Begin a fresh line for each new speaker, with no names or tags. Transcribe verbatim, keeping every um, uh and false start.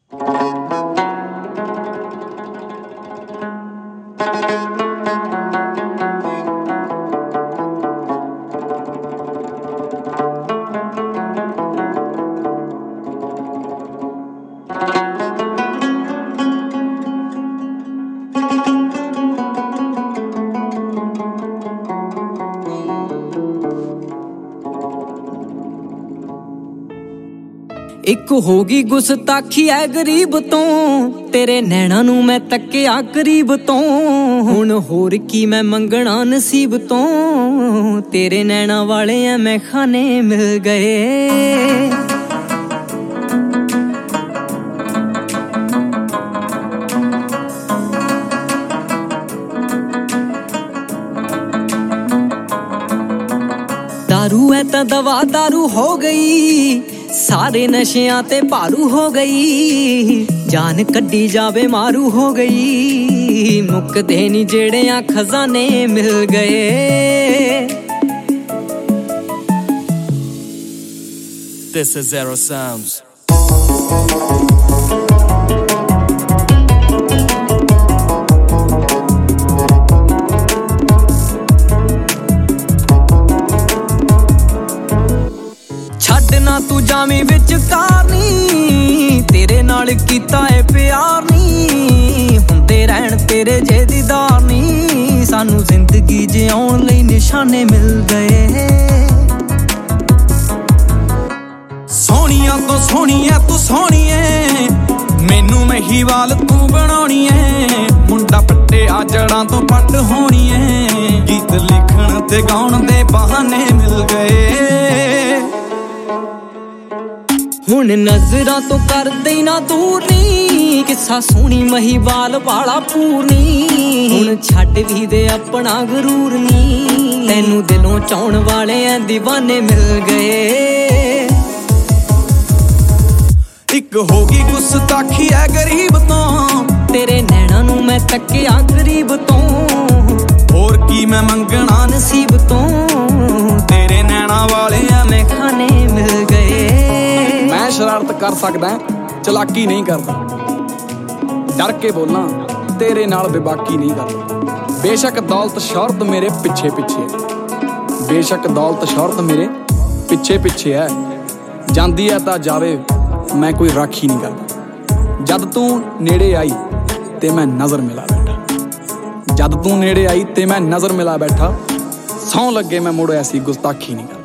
ਇੱਕ ਹੋ ਗਈ ਗੁਸਤਾਖੀ ਐ ਗਰੀਬ ਤੋਂ, ਤੇਰੇ ਨੈਣਾ ਨੂੰ ਮੈਂ ਤੱਕਿਆ ਕਰੀਬ ਤੋਂ। ਹੁਣ ਹੋਰ ਕੀ ਮੈਂ ਮੰਗਣਾ ਨਸੀਬ ਤੋਂ, ਤੇਰੇ ਨੈਣਾ ਵਾਲੇ ਐ ਮੈਂ ਖਾਨੇ ਮਿਲ ਗਏ। दारू है तां दवा दारू हो गई, सारे नशियां ते भारू हो गई। जान कड्डी जावे मारू हो गई, मुकदे नी जेड़े आ खजाने मिल गए।
This is Zero Sounds.
ਛੱਡਣਾ ਤੂੰ ਜਾਵੇਂ ਵਿੱਚ ਕਾਰਨੀ, ਤੇਰੇ ਨਾਲ ਕੀਤਾ ਏ ਪਿਆਰ ਨੀ। ਹੁੰਦੇ ਰਹਿਣ ਤੇਰੇ ਜੇ ਦੀਦਾਰ ਨੀ, ਸਾਨੂੰ ਜ਼ਿੰਦਗੀ ਜਿਉਣ ਲਈ ਨਿਸ਼ਾਨੇ ਮਿਲ ਗਏ।
ਸੋਹਣੀਆਂ ਤੋਂ ਸੋਹਣੀ ਐ ਤੂੰ ਸੋਹਣੀ ਏ, ਮੈਨੂੰ ਮਹੀਵਾਲ ਤੂੰ ਬਣਾਉਣੀ ਏ। ਮੁੰਡਾ ਪੱਟਿਆ ਜੜਾਂ ਤੋਂ ਪੱਟ ਹੋਣੀ ਏ, ਗੀਤ ਲਿਖਣ ਤੇ ਗਾਉਣ ਦੇ ਬਹਾਨੇ ਮਿਲ ਗਏ।
ਹੁਣ ਨਜ਼ਰਾਂ ਤੋਂ ਕਰਦੇ ਨਾ ਦੂਰ ਨੀ, ਕਿੱਸਾ ਸੋਹਣੀ ਮਹੀਵਾਲ ਵਾਲਾ ਪੂਰਨੀ। ਹੁਣ ਛੱਡ ਵੀ ਦੇ ਆਪਣਾ ਗਰੂਰ ਨੀ, ਤੈਨੂੰ ਦਿਲੋਂ ਚਾਹੁਣ ਵਾਲੇ ਐ دیਵਾਨੇ ਮਿਲ ਗਏ।
ਇੱਕ ਹੋ ਗਈ ਗੁਸਤਾਖੀ ਐ ਗਰੀਬ ਤੋਂ,
ਤੇਰੇ ਨੈਣਾ ਨੂੰ ਮੈਂ ਤੱਕਿਆ ਕਰੀਬ ਤੋਂ।
ਹੋਰ ਕੀ ਮੈਂ ਮੰਗਣਾ
ਨਸੀਬ ਤੋਂ,
ਤੇਰੇ ਨੈਣਾ ਵਾਲੇ ਐ
ਮੈਂ ਖਾਨੇ ਮਿਲ ਗਏ।
ਮੈਂ ਸ਼ਰਾਰਤ ਕਰ ਸਕਦਾ, ਚਲਾਕੀ ਨਹੀਂ ਕਰਦਾ। ਡਰ ਕੇ ਬੋਲਾਂ, ਤੇਰੇ ਨਾਲ ਬੇਬਾਕੀ ਨਹੀਂ ਕਰਦਾ। ਬੇਸ਼ੱਕ ਦੌਲਤ ਸ਼ੌਹਰਤ ਮੇਰੇ ਪਿੱਛੇ ਪਿੱਛੇ, ਬੇਸ਼ੱਕ ਦੌਲਤ ਸ਼ੌਹਰਤ ਮੇਰੇ ਪਿੱਛੇ ਪਿੱਛੇ ਹੈ। ਜਾਂਦੀ ਹੈ ਤਾਂ ਜਾਵੇ, ਮੈਂ ਕੋਈ ਰਾਖੀ ਨਹੀਂ ਕਰਦਾ। ਜਦ ਤੂੰ ਨੇੜੇ ਆਈ ਤੇ ਮੈਂ ਨਜ਼ਰ ਮਿਲਾ ਬੈਠਾ, ਜਦ ਤੂੰ ਨੇੜੇ ਆਈ ਤੇ ਮੈਂ ਨਜ਼ਰ ਮਿਲਾ ਬੈਠਾ। ਸਹੁੰ ਲੱਗੇ ਮੈਂ ਮੁੜ ਐਸੀ ਗੁਸਤਾਖੀ ਨਹੀਂ ਕਰਦਾ।